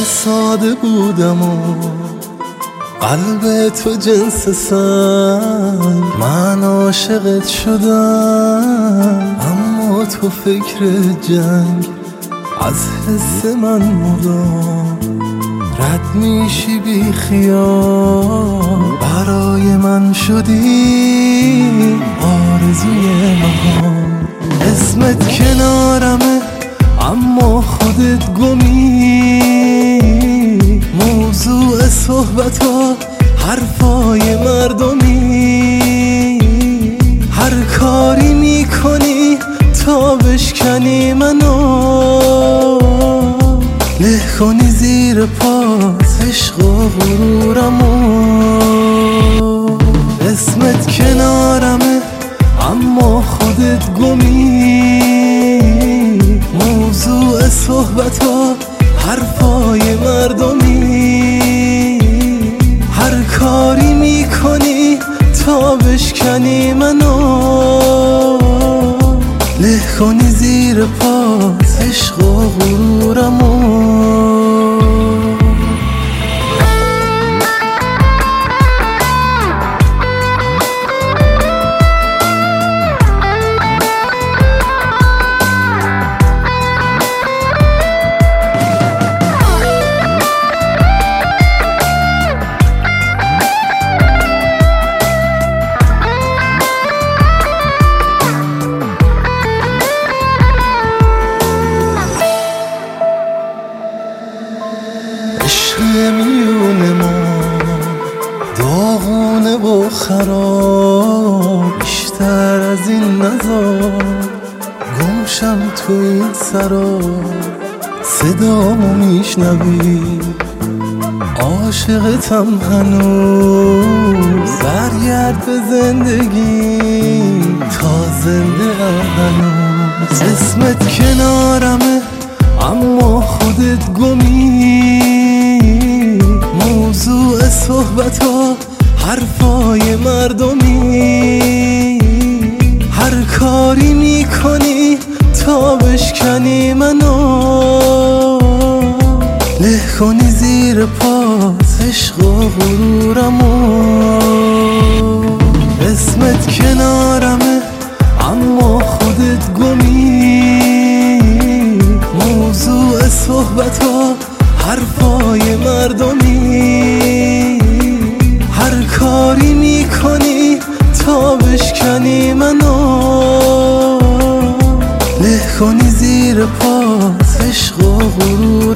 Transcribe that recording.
ساده بودم و قلب تو جنس سنگ، من عاشقت شدم اما تو فکر جنگ. از حس من مدام رد میشی بی خیال، برای من شدی آرزوی مهان. اسمت کنارمه اما خودت گمی، موضوع صحبتا حرفای مردمی. هر کاری میکنی تا بشکنی منو، له کنی زیر پات عشق و غرورمو. اسمت کنارمه اما خودت گمی، موضوع صحبتا حرفای مردمی. هر کاری میکنی تا بشکنی منو، له کنی زیر پات عشق و غرورمو. عشق میون ما داغونه و خراب، بیشتر از این نزار گمشم تو این سرا. صدامو میشنوی عاشقتم هنوز، برگرد به زندگی تا زنده هنوز. اسمت کنارمه اما خودت گمی، موضوع صحبتا حرفای مردمی. هر کاری میکنی تا بشکنی منو، له کنی زیر پات عشق و غرورمو. اسمت کنارمه اما خودت گمی، موضوع صحبتا حرفای مردمی. هر کاری میکنی تا بشکنی منو، له کنی زیر پات عشق و غرور.